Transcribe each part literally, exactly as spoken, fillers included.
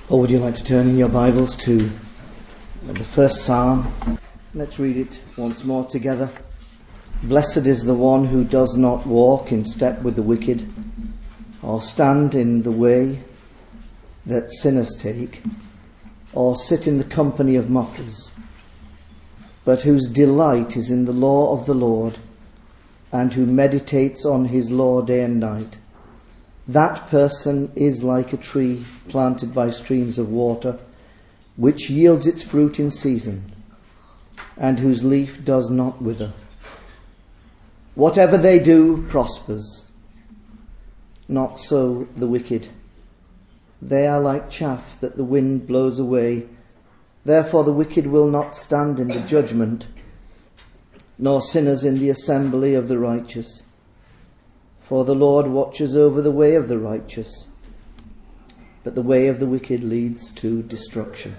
Or would you like to turn in your Bibles to the first Psalm? Let's read it once more together. Blessed is the one who does not walk in step with the wicked, or stand in the way that sinners take, or sit in the company of mockers, but whose delight is in the law of the Lord, and who meditates on his law day and night. That person is like a tree planted by streams of water, which yields its fruit in season, and whose leaf does not wither. Whatever they do prospers. Not so the wicked. They are like chaff that the wind blows away. Therefore the wicked will not stand in the judgment, nor sinners in the assembly of the righteous. For the Lord watches over the way of the righteous, but the way of the wicked leads to destruction.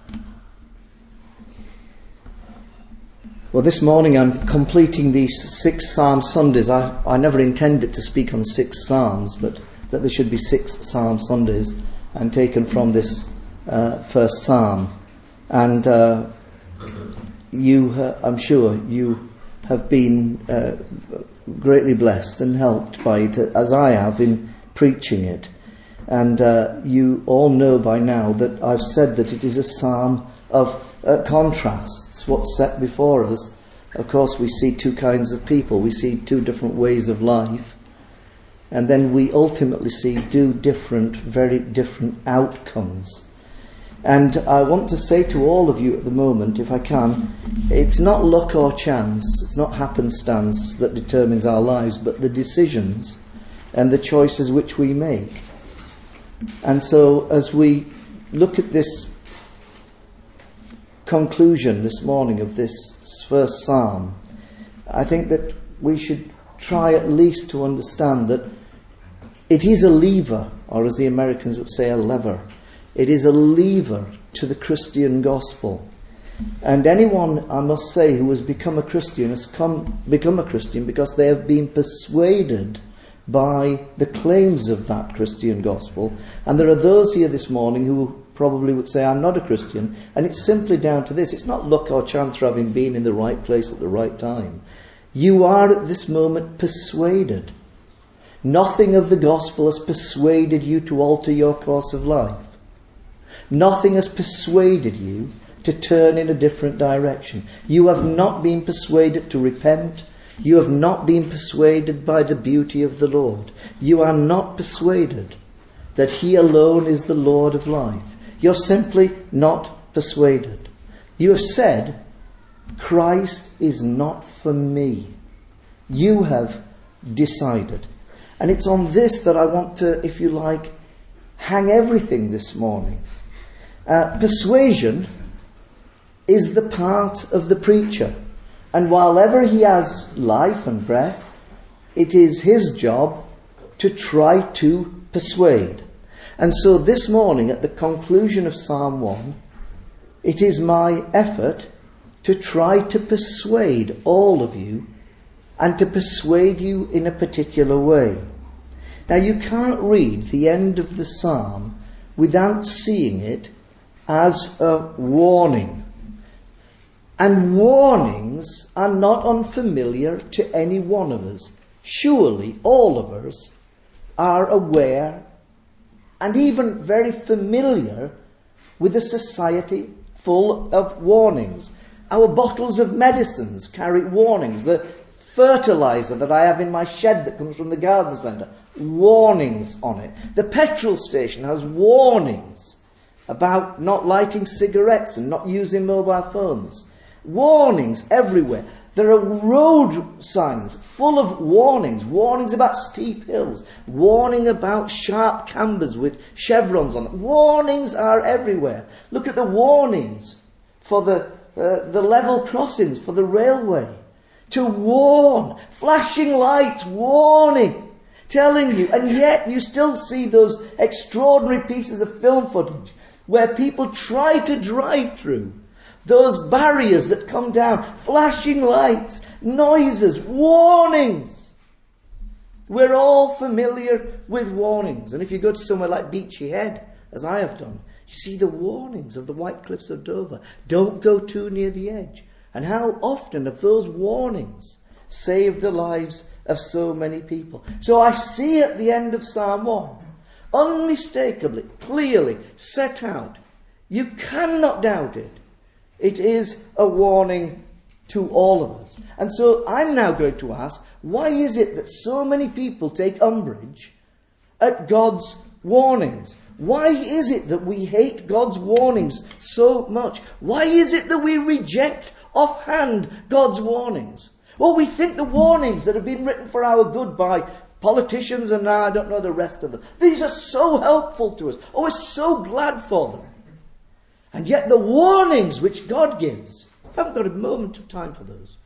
Well, this morning I'm completing these six Psalm Sundays. I, I never intended to speak on six Psalms, but that there should be six Psalm Sundays, and taken from this uh, first Psalm. And uh, you, uh, I'm sure, you have been uh, greatly blessed and helped by it, as I have in preaching it. And uh, you all know by now that I've said that it is a psalm of uh, contrasts. What's set before us, of course, we see two kinds of people. We see two different ways of life. And then we ultimately see two different, very different outcomes. And I want to say to all of you at the moment, if I can, it's not luck or chance, it's not happenstance that determines our lives, but the decisions and the choices which we make. And so as we look at this conclusion this morning of this first Psalm, I think that we should try at least to understand that it is a lever, or as the Americans would say, a lever. It is a lever to the Christian gospel. And anyone, I must say, who has become a Christian has come, become a Christian because they have been persuaded by the claims of that Christian gospel. And there are those here this morning who probably would say, I'm not a Christian. And it's simply down to this. It's not luck or chance for having been in the right place at the right time. You are at this moment persuaded. Nothing of the gospel has persuaded you to alter your course of life. Nothing has persuaded you to turn in a different direction. You have not been persuaded to repent. You have not been persuaded by the beauty of the Lord. You are not persuaded that He alone is the Lord of life. You're simply not persuaded. You have said, Christ is not for me. You have decided. And it's on this that I want to, if you like, hang everything this morning. Uh, persuasion is the part of the preacher. And while ever he has life and breath, it is his job to try to persuade. And so this morning, at the conclusion of Psalm one, it is my effort to try to persuade all of you, and to persuade you in a particular way. Now, you can't read the end of the psalm without seeing it as a warning. And warnings are not unfamiliar to any one of us. Surely all of us are aware and even very familiar with a society full of warnings. Our bottles of medicines carry warnings. The fertilizer that I have in my shed that comes from the garden centre, warnings on it. The petrol station has warnings about not lighting cigarettes and not using mobile phones. Warnings everywhere. There are road signs full of warnings. Warnings about steep hills. Warning about sharp cambers with chevrons on them. Warnings are everywhere. Look at the warnings for the, uh, the level crossings for the railway. To warn. Flashing lights. Warning. Telling you. And yet you still see those extraordinary pieces of film footage where people try to drive through those barriers that come down, flashing lights, noises, warnings. We're all familiar with warnings. And if you go to somewhere like Beachy Head, as I have done, You see the warnings of the White Cliffs of Dover. Don't go too near the edge. And how often have those warnings saved the lives of so many people? So I see at the end of Psalm one, unmistakably, clearly set out. You cannot doubt it. It is a warning to all of us. And so I'm now going to ask, why is it that so many people take umbrage at God's warnings? Why is it that we hate God's warnings so much? Why is it that we reject offhand God's warnings? Well, we think the warnings that have been written for our good by politicians and I don't know the rest of them, these are so helpful to us. Oh, we're so glad for them. And yet the warnings which God gives, I haven't got a moment of time for those.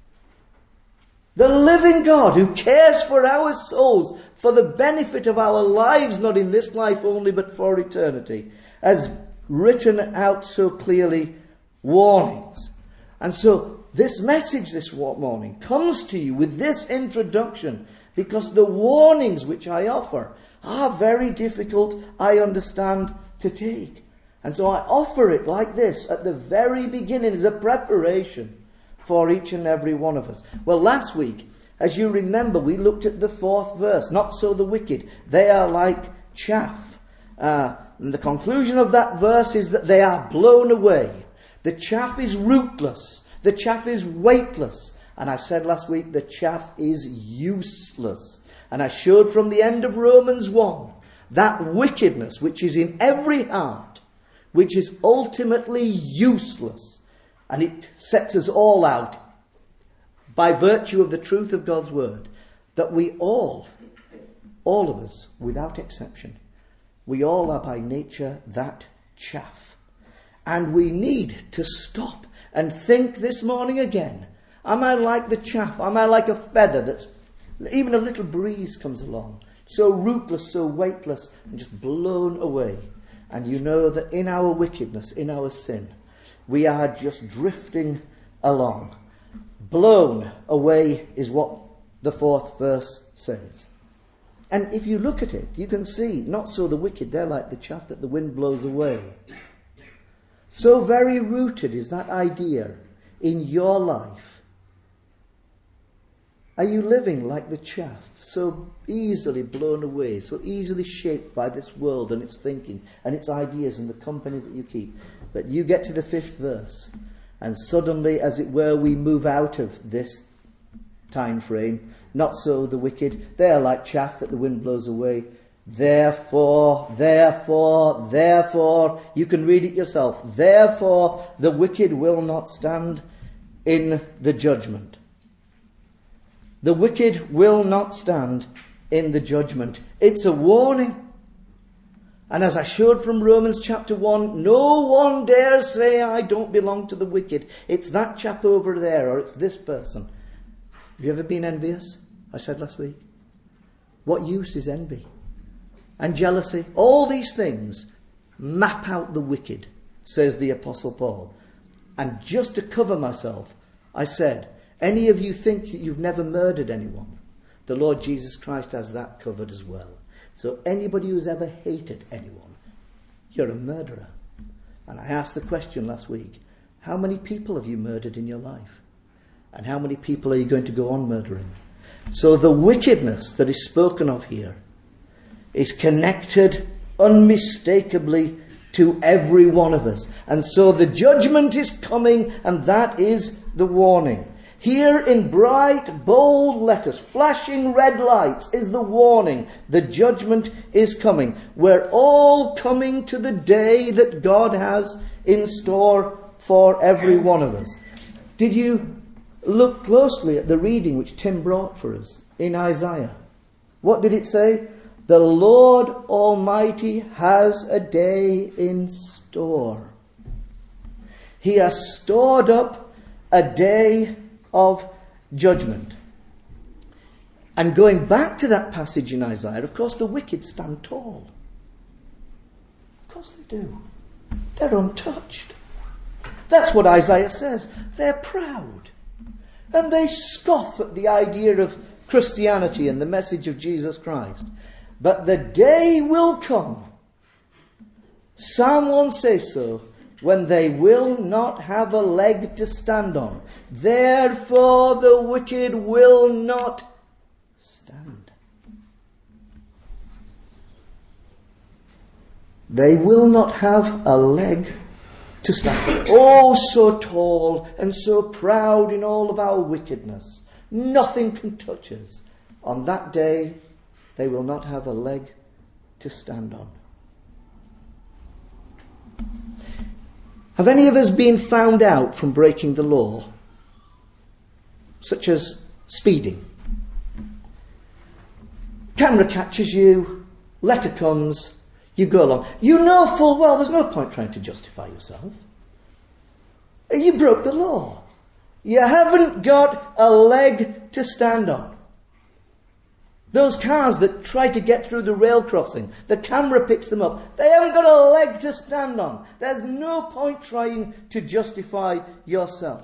The living God who cares for our souls, for the benefit of our lives, not in this life only, but for eternity, has written out so clearly warnings. And so this message this morning comes to you with this introduction, because the warnings which I offer are very difficult, I understand, to take. And so I offer it like this at the very beginning as a preparation for each and every one of us. Well, last week, as you remember, we looked at the fourth verse. Not so the wicked. They are like chaff. Uh, and the conclusion of that verse is that they are blown away. The chaff is rootless. The chaff is weightless. And I said last week, the chaff is useless. And I showed from the end of Romans one, that wickedness which is in every heart, which is ultimately useless. And it sets us all out, by virtue of the truth of God's word, that we all, all of us, without exception, we all are by nature that chaff. And we need to stop and think this morning again, am I like the chaff? Am I like a feather that's, even a little breeze comes along, so rootless, so weightless, and just blown away? And you know that in our wickedness, in our sin, we are just drifting along. Blown away is what the fourth verse says. And if you look at it, you can see, not so the wicked, they're like the chaff that the wind blows away. So very rooted is that idea in your life. Are you living like the chaff, so easily blown away, so easily shaped by this world and its thinking and its ideas and the company that you keep? But you get to the fifth verse, and suddenly, as it were, we move out of this time frame. Not so the wicked. They are like chaff that the wind blows away. Therefore, therefore, therefore, you can read it yourself. Therefore, the wicked will not stand in the judgment. The wicked will not stand in the judgment. It's a warning. And as I showed from Romans chapter one, no one dares say, I don't belong to the wicked. It's that chap over there, or it's this person. Have you ever been envious? I said last week. What use is envy? And jealousy? All these things map out the wicked, says the Apostle Paul. And just to cover myself, I said, any of you think that you've never murdered anyone? The Lord Jesus Christ has that covered as well. So anybody who's ever hated anyone, you're a murderer. And I asked the question last week, how many people have you murdered in your life? And how many people are you going to go on murdering? So the wickedness that is spoken of here is connected unmistakably to every one of us. And so the judgment is coming, and that is the warning. Here in bright, bold letters, flashing red lights, is the warning. The judgment is coming. We're all coming to the day that God has in store for every one of us. Did you look closely at the reading which Tim brought for us in Isaiah? What did it say? The Lord Almighty has a day in store. He has stored up a day of judgment. And going back to that passage in Isaiah, of course the wicked stand tall. Of course they do. They're untouched. That's what Isaiah says. They're proud. And they scoff at the idea of Christianity and the message of Jesus Christ. But the day will come, Psalm one says so, when they will not have a leg to stand on. Therefore the wicked will not stand. They will not have a leg to stand. Oh, so tall and so proud in all of our wickedness. Nothing can touch us. On that day, they will not have a leg to stand on. Have any of us been found out from breaking the law? Such as speeding. Camera catches you, letter comes, you go along. You know full well there's no point trying to justify yourself. You broke the law. You haven't got a leg to stand on. Those cars that try to get through the rail crossing, the camera picks them up. They haven't got a leg to stand on. There's no point trying to justify yourself.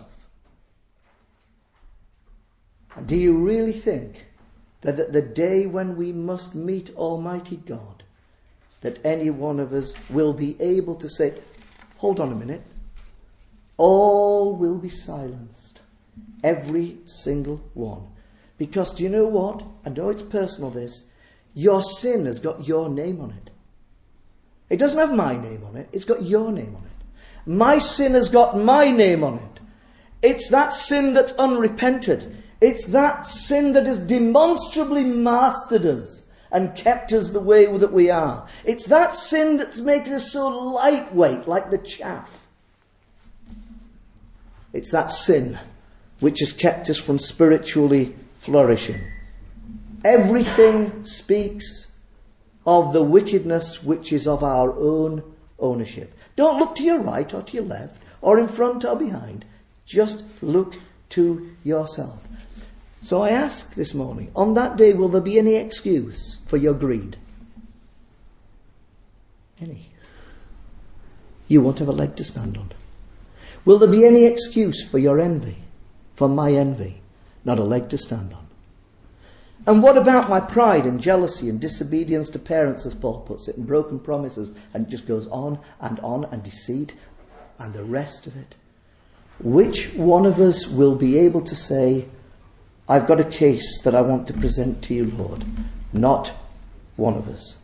And do you really think that at the day when we must meet Almighty God, that any one of us will be able to say, hold on a minute, all will be silenced. Every single one. Because do you know what? I know it's personal this. Your sin has got your name on it. It doesn't have my name on it. It's got your name on it. My sin has got my name on it. It's that sin that's unrepented. It's that sin that has demonstrably mastered us and kept us the way that we are. It's that sin that's made us so lightweight, like the chaff. It's that sin which has kept us from spiritually flourishing. Everything speaks of the wickedness which is of our own ownership. Don't look to your right or to your left or in front or behind. Just look to yourself. So I ask this morning, on that day, will there be any excuse for your greed? Any? You won't have a leg to stand on. Will there be any excuse for your envy? For my envy? Not a leg to stand on. And what about my pride and jealousy and disobedience to parents, as Paul puts it, and broken promises, and it just goes on and on, and deceit and the rest of it? Which one of us will be able to say, I've got a case that I want to present to you, Lord? Not one of us.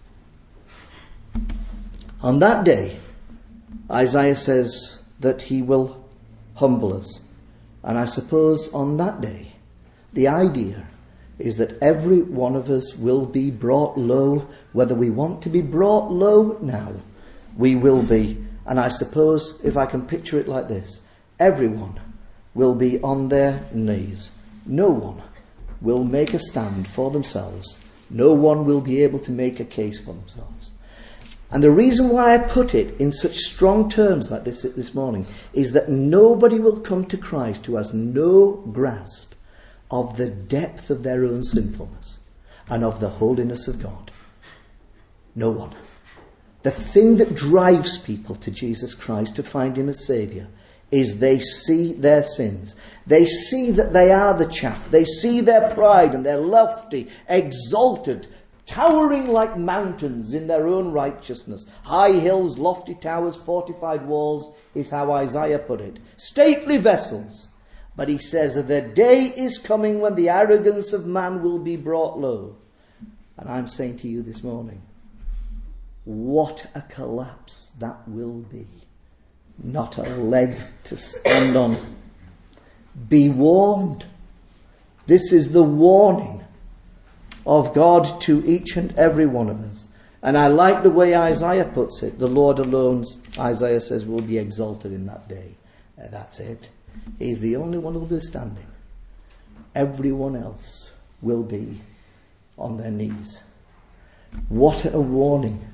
On that day, Isaiah says that he will humble us. And I suppose on that day, the idea is that every one of us will be brought low. Whether we want to be brought low now, we will be. And I suppose, if I can picture it like this, everyone will be on their knees. No one will make a stand for themselves. No one will be able to make a case for themselves. And the reason why I put it in such strong terms like this this morning is that nobody will come to Christ who has no grasp of the depth of their own sinfulness and of the holiness of God. No one. The thing that drives people to Jesus Christ to find him as Saviour is they see their sins. They see that they are the chaff. They see their pride and their lofty, exalted, towering like mountains in their own righteousness. High hills, lofty towers, fortified walls is how Isaiah put it. Stately vessels. But he says that the day is coming when the arrogance of man will be brought low. And I'm saying to you this morning, what a collapse that will be. Not a leg to stand on. Be warned. This is the warning of God to each and every one of us. And I like the way Isaiah puts it. The Lord alone, Isaiah says, will be exalted in that day. Uh, that's it. He's the only one who will be standing. Everyone else will be on their knees. What a warning.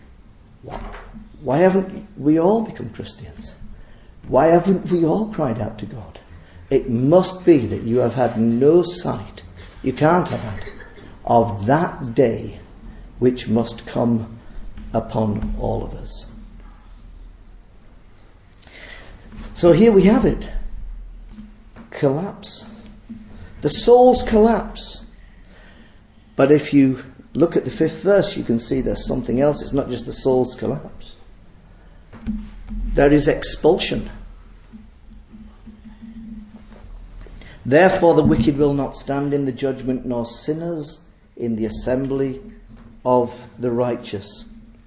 Why haven't we all become Christians? Why haven't we all cried out to God? It must be that you have had no sight, you can't have had, of that day which must come upon all of us. So here we have it. Collapse. The soul's collapse. But if you look at the fifth verse, you can see there's something else. It's not just the soul's collapse. there is expulsion. Therefore the wicked will not stand in the judgment, nor sinners in the assembly of the righteous.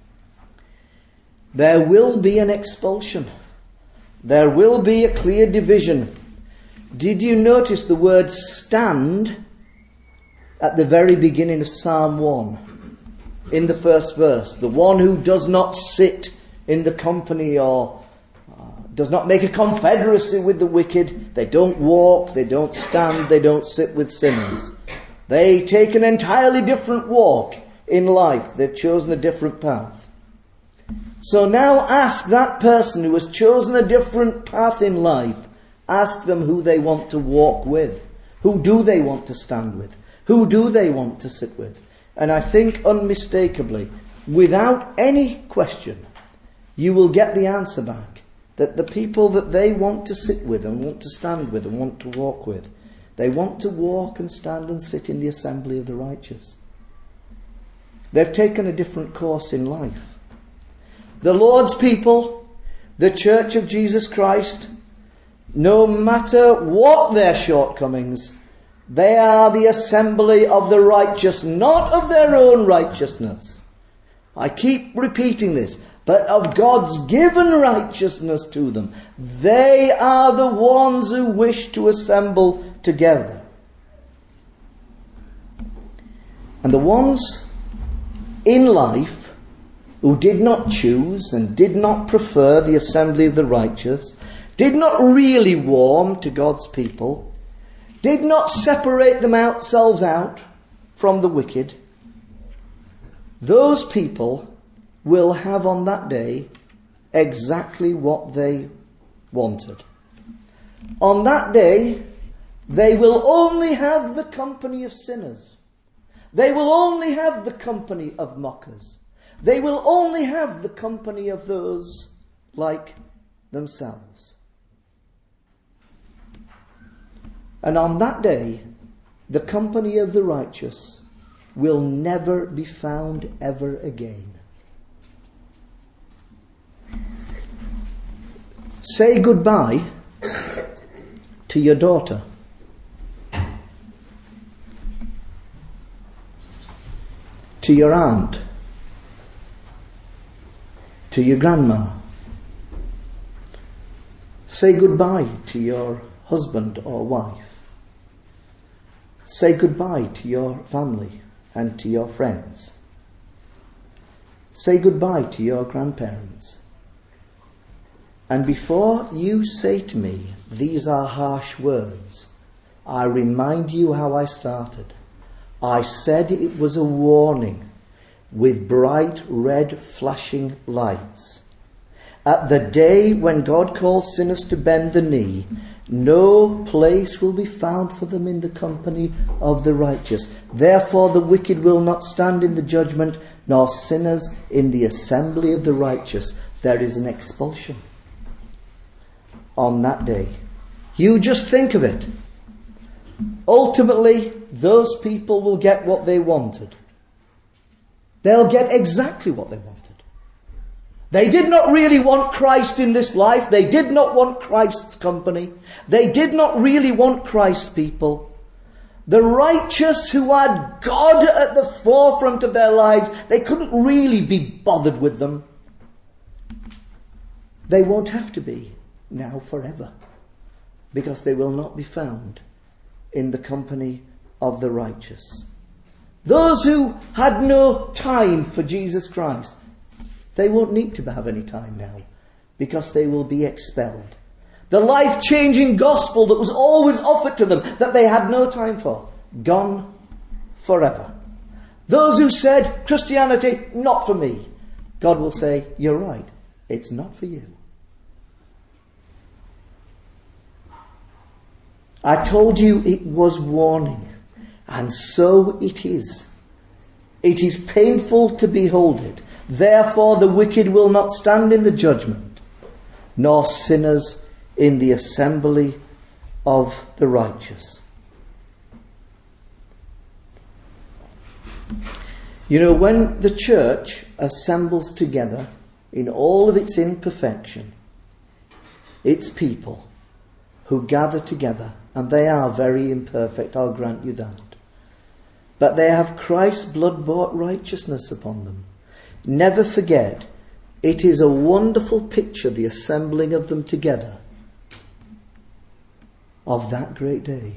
There will be an expulsion. There will be a clear division. Did you notice the word stand at the very beginning of Psalm one? In the first verse, the one who does not sit in the company or uh, does not make a confederacy with the wicked. They don't walk, they don't stand, they don't sit with sinners. They take an entirely different walk in life. They've chosen a different path. So now ask that person who has chosen a different path in life, ask them who they want to walk with. Who do they want to stand with? Who do they want to sit with? And I think unmistakably, without any question, you will get the answer back that the people that they want to sit with and want to stand with and want to walk with, they want to walk and stand and sit in the assembly of the righteous. They've taken a different course in life. The Lord's people, the Church of Jesus Christ, no matter what their shortcomings, they are the assembly of the righteous, not of their own righteousness. I keep repeating this, but of God's given righteousness to them. They are the ones who wish to assemble together. And the ones in life who did not choose and did not prefer the assembly of the righteous, did not really warm to God's people, did not separate themselves out from the wicked, those people will have on that day exactly what they wanted. On that day, they will only have the company of sinners. They will only have the company of mockers. They will only have the company of those like themselves. And on that day, the company of the righteous will never be found ever again. Say goodbye to your daughter. To your aunt. To your grandma. Say goodbye to your husband or wife. Say goodbye to your family and to your friends. Say goodbye to your grandparents. And before you say to me, these are harsh words, I remind you how I started. I said it was a warning with bright red flashing lights. At the day when God calls sinners to bend the knee, no place will be found for them in the company of the righteous. Therefore the wicked will not stand in the judgment, nor sinners in the assembly of the righteous. There is an expulsion on that day. You just think of it. Ultimately, those people will get what they wanted. They'll get exactly what they wanted. They did not really want Christ in this life. They did not want Christ's company. They did not really want Christ's people. The righteous who had God at the forefront of their lives, they couldn't really be bothered with them. They won't have to be now forever, because they will not be found in the company of the righteous. Those who had no time for Jesus Christ, they won't need to have any time now, because they will be expelled. The life-changing gospel that was always offered to them, that they had no time for, gone forever. Those who said, Christianity, not for me, God will say, you're right, it's not for you. I told you it was warning, and so it is. It is painful to behold it. Therefore the wicked will not stand in the judgment, nor sinners in the assembly of the righteous. You know, when the church assembles together in all of its imperfection, its people who gather together, and they are very imperfect, I'll grant you that. But they have Christ's blood-bought righteousness upon them. Never forget, it is a wonderful picture, the assembling of them together, of that great day.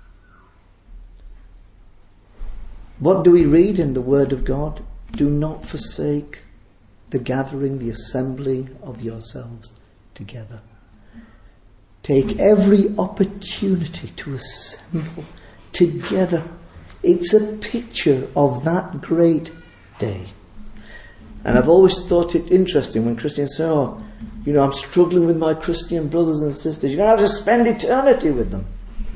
What do we read in the Word of God? Do not forsake the gathering, the assembling of yourselves together. Take every opportunity to assemble together. It's a picture of that great day. And I've always thought it interesting when Christians say, oh, you know, I'm struggling with my Christian brothers and sisters. You're going to have to spend eternity with them.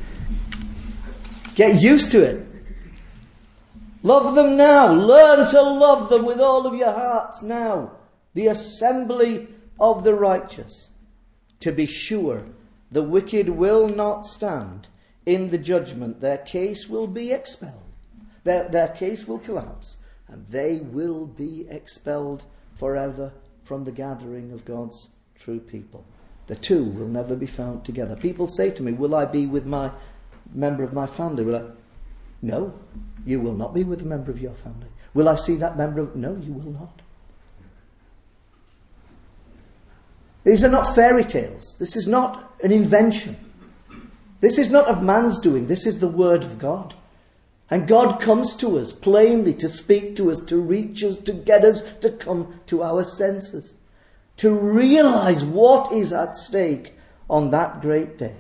Get used to it. Love them now. Learn to love them with all of your hearts now. The assembly of the righteous. To be sure, the wicked will not stand in the judgment. Their case will be expelled. Their, their case will collapse. And they will be expelled forever from the gathering of God's true people. The two will never be found together. People say to me, will I be with my member of my family? Will I? No, you will not be with a member of your family. Will I see that member of... No, you will not. These are not fairy tales. This is not an invention. This is not of man's doing. This is the Word of God. And God comes to us plainly to speak to us, to reach us, to get us to come to our senses, to realize what is at stake on that great day.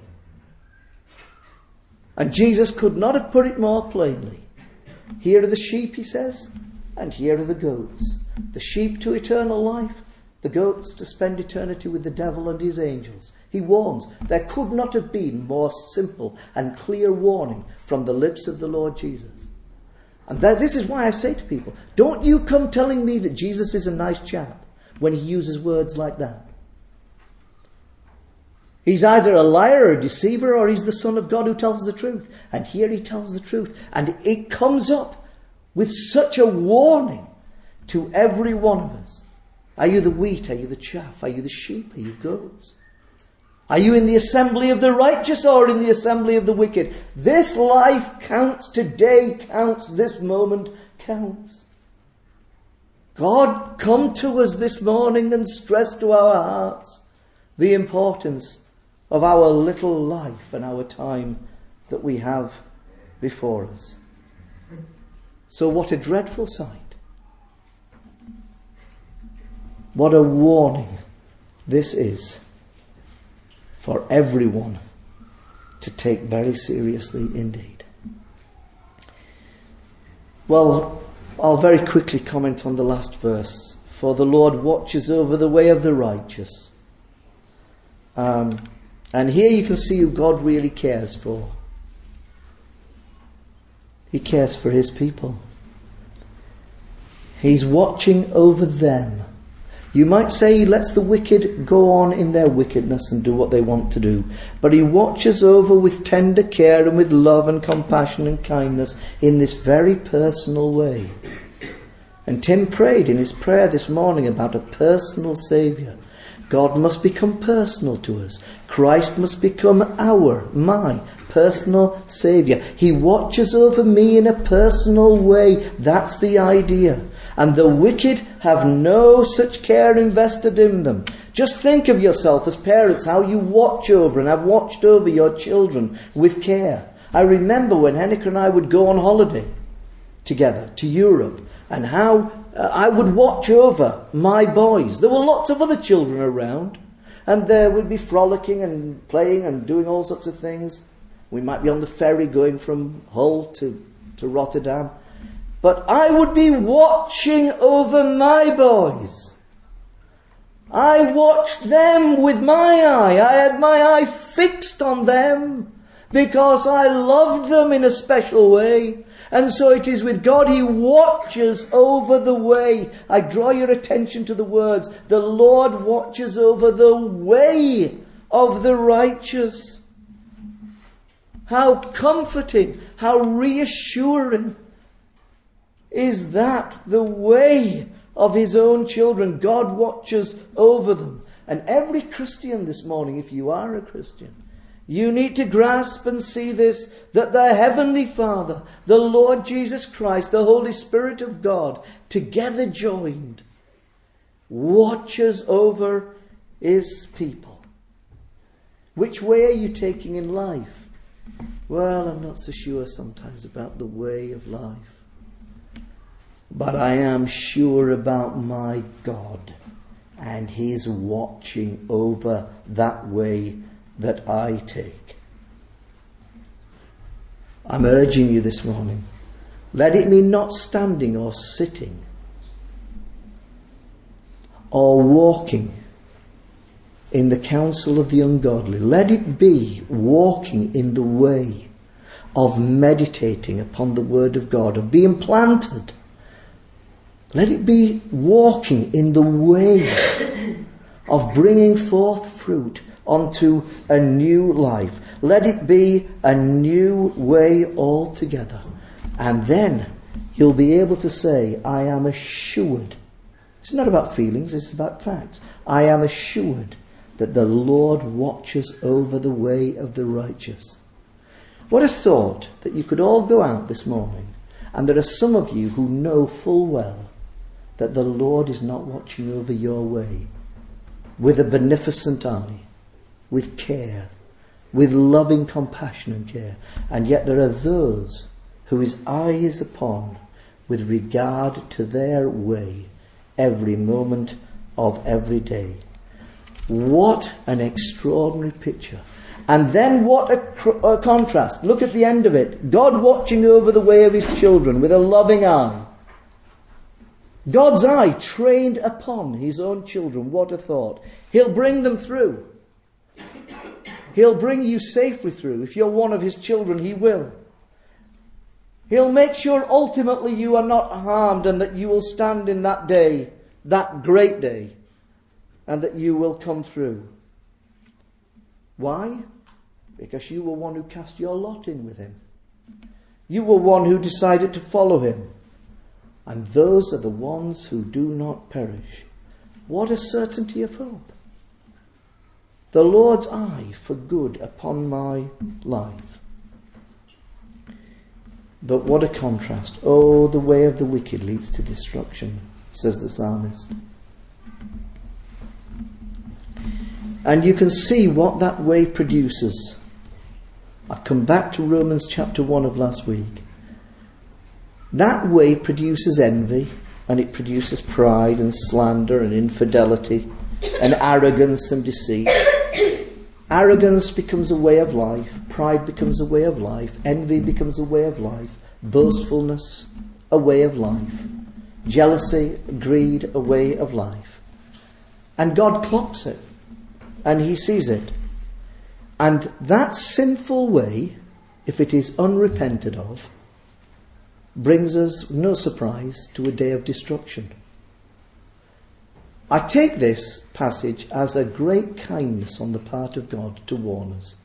And Jesus could not have put it more plainly. Here are the sheep, he says, and here are the goats. The sheep to eternal life, the goats to spend eternity with the devil and his angels. He warns. There could not have been more simple and clear warning from the lips of the Lord Jesus. And that, this is why I say to people, don't you come telling me that Jesus is a nice chap when he uses words like that. He's either a liar or a deceiver, or he's the Son of God who tells the truth. And here he tells the truth. And it comes up with such a warning to every one of us. Are you the wheat? Are you the chaff? Are you the sheep? Are you goats? Are you in the assembly of the righteous or in the assembly of the wicked? This life counts. Today counts. This moment counts. God, come to us this morning and stress to our hearts the importance of our little life and our time that we have before us. So what a dreadful sight. What a warning this is for everyone to take very seriously indeed. Well, I'll very quickly comment on the last verse. For the Lord watches over the way of the righteous. Um, and here you can see who God really cares for. He cares for his people. He's watching over them. You might say he lets the wicked go on in their wickedness and do what they want to do. But he watches over with tender care and with love and compassion and kindness in this very personal way. And Tim prayed in his prayer this morning about a personal Saviour. God must become personal to us. Christ must become our, my personal Saviour. He watches over me in a personal way. That's the idea. And the wicked have no such care invested in them. Just think of yourself as parents, how you watch over and have watched over your children with care. I remember when Henniker and I would go on holiday together to Europe, and how uh, I would watch over my boys. There were lots of other children around, and they would be frolicking and playing and doing all sorts of things. We might be on the ferry going from Hull to, to Rotterdam. But I would be watching over my boys. I watched them with my eye. I had my eye fixed on them because I loved them in a special way. And so it is with God. He watches over the way. I draw your attention to the words. The Lord watches over the way of the righteous. How comforting, how reassuring is that, the way of his own children. God watches over them. And every Christian this morning, if you are a Christian, you need to grasp and see this, that the Heavenly Father, the Lord Jesus Christ, the Holy Spirit of God, together joined, watches over his people. Which way are you taking in life? Well, I'm not so sure sometimes about the way of life. But I am sure about my God and his watching over that way that I take. I'm urging you this morning, let it be not standing or sitting or walking in the counsel of the ungodly. Let it be walking in the way of meditating upon the word of God, of being planted. Let it be walking in the way of bringing forth fruit onto a new life. Let it be a new way altogether. And then you'll be able to say, I am assured. It's not about feelings, it's about facts. I am assured that the Lord watches over the way of the righteous. What a thought that you could all go out this morning, and there are some of you who know full well that the Lord is not watching over your way with a beneficent eye, with care, with loving compassion and care. And yet there are those who his eye is upon with regard to their way every moment of every day. What an extraordinary picture. And then what a, cr- a contrast. Look at the end of it. God watching over the way of his children with a loving eye. God's eye trained upon his own children. What a thought. He'll bring them through. He'll bring you safely through. If you're one of his children, he will. He'll make sure ultimately you are not harmed and that you will stand in that day, that great day, and that you will come through. Why? Because you were one who cast your lot in with him. You were one who decided to follow him. And those are the ones who do not perish. What a certainty of hope. The Lord's eye for good upon my life. But what a contrast. Oh, the way of the wicked leads to destruction, says the psalmist. And you can see what that way produces. I come back to Romans chapter one of last week. That way produces envy, and it produces pride and slander and infidelity and arrogance and deceit. Arrogance becomes a way of life. Pride becomes a way of life. Envy becomes a way of life. Boastfulness, a way of life. Jealousy, greed, a way of life. And God clocks it. And he sees it. And that sinful way, if it is unrepented of, brings us, no surprise, to a day of destruction. I take this passage as a great kindness on the part of God to warn us.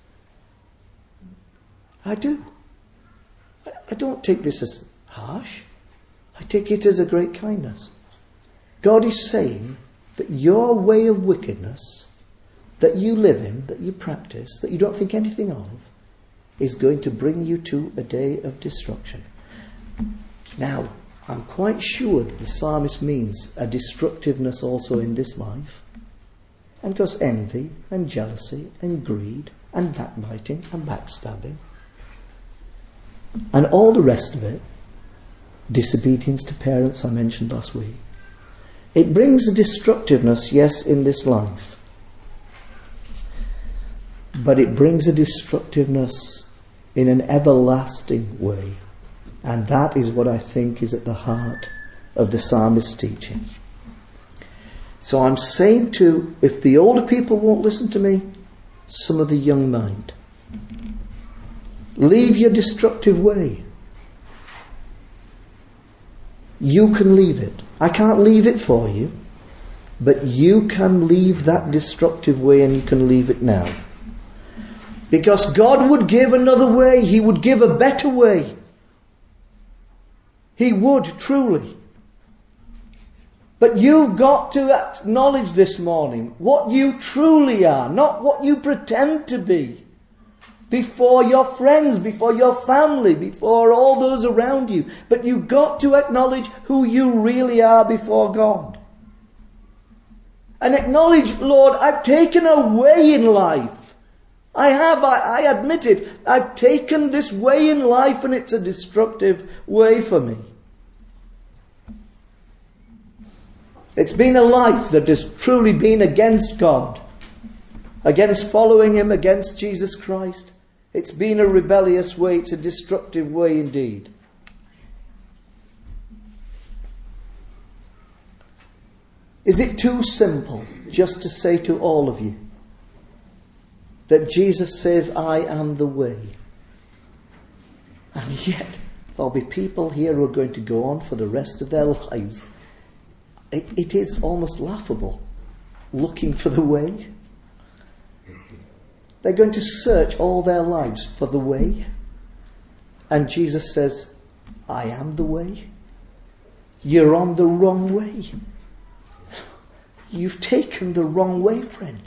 I do. I don't take this as harsh. I take it as a great kindness. God is saying that your way of wickedness, that you live in, that you practice, that you don't think anything of, is going to bring you to a day of destruction. Now, I'm quite sure that the psalmist means a destructiveness also in this life. And because envy and jealousy and greed and backbiting and backstabbing and all the rest of it, disobedience to parents I mentioned last week, it brings a destructiveness, yes, in this life. But it brings a destructiveness in an everlasting way. And that is what I think is at the heart of the psalmist's teaching. So I'm saying to, if the older people won't listen to me, some of the young mind. Leave your destructive way. You can leave it. I can't leave it for you, but you can leave that destructive way, and you can leave it now. Because God would give another way. He would give a better way. He would, truly. But you've got to acknowledge this morning what you truly are, not what you pretend to be. Before your friends, before your family, before all those around you. But you've got to acknowledge who you really are before God. And acknowledge, Lord, I've taken a way in life. I have, I, I admit it. I've taken this way in life and it's a destructive way for me. It's been a life that has truly been against God, against following Him, against Jesus Christ. It's been a rebellious way. It's a destructive way indeed. Is it too simple just to say to all of you that Jesus says, I am the way? And yet there'll be people here who are going to go on for the rest of their lives. It, it is almost laughable, looking for the way. They're going to search all their lives for the way. And Jesus says, I am the way. You're on the wrong way. You've taken the wrong way, friend.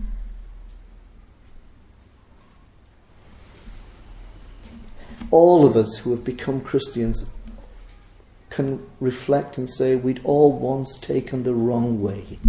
All of us who have become Christians can reflect and say we'd all once taken the wrong way.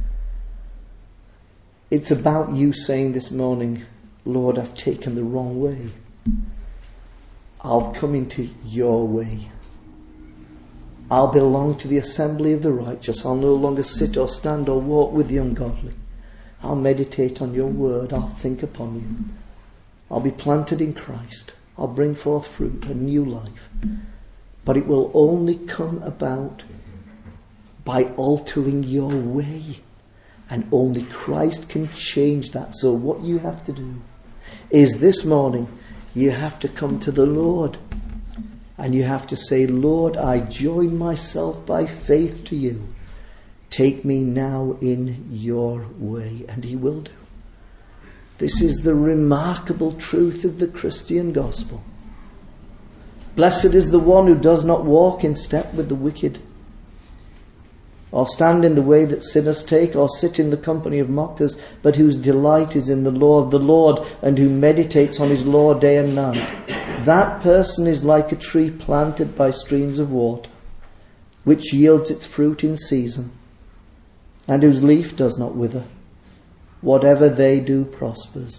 It's about you saying this morning, Lord, I've taken the wrong way. I'll come into your way. I'll belong to the assembly of the righteous. I'll no longer sit or stand or walk with the ungodly. I'll meditate on your word. I'll think upon you. I'll be planted in Christ. I'll bring forth fruit, a new life. But it will only come about by altering your way. And only Christ can change that. So what you have to do is this morning, you have to come to the Lord. And you have to say, Lord, I join myself by faith to you. Take me now in your way. And He will do. This is the remarkable truth of the Christian gospel. Blessed is the one who does not walk in step with the wicked, or stand in the way that sinners take, or sit in the company of mockers, but whose delight is in the law of the Lord, and who meditates on His law day and night. That person is like a tree planted by streams of water, which yields its fruit in season, and whose leaf does not wither. Whatever they do prospers.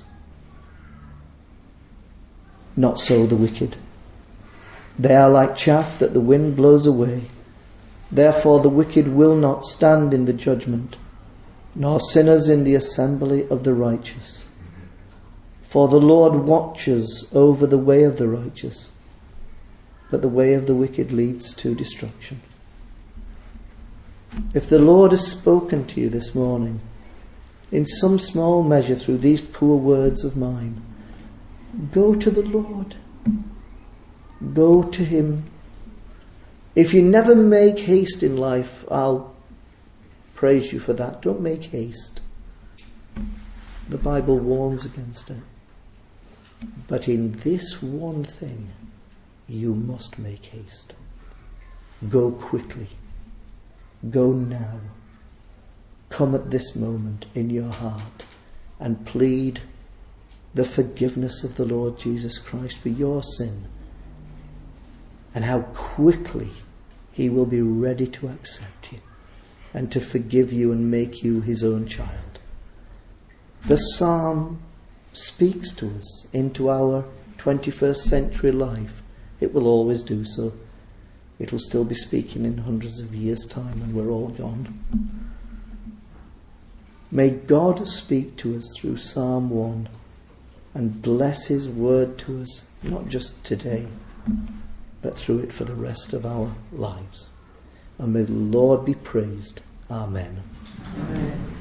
Not so the wicked. They are like chaff that the wind blows away. Therefore the wicked will not stand in the judgment, nor sinners in the assembly of the righteous. For the Lord watches over the way of the righteous, but the way of the wicked leads to destruction. If the Lord has spoken to you this morning, in some small measure through these poor words of mine, go to the Lord. Go to Him. If you never make haste in life, I'll praise you for that. Don't make haste. The Bible warns against it. But in this one thing, you must make haste. Go quickly. Go now. Come at this moment in your heart and plead the forgiveness of the Lord Jesus Christ for your sin. And how quickly He will be ready to accept you and to forgive you and make you His own child. The psalm speaks to us into our twenty-first century life. It will always do so. It will still be speaking in hundreds of years' time when we're all gone. May God speak to us through Psalm one and bless His word to us, not just today, but through it for the rest of our lives. And may the Lord be praised. Amen. Amen.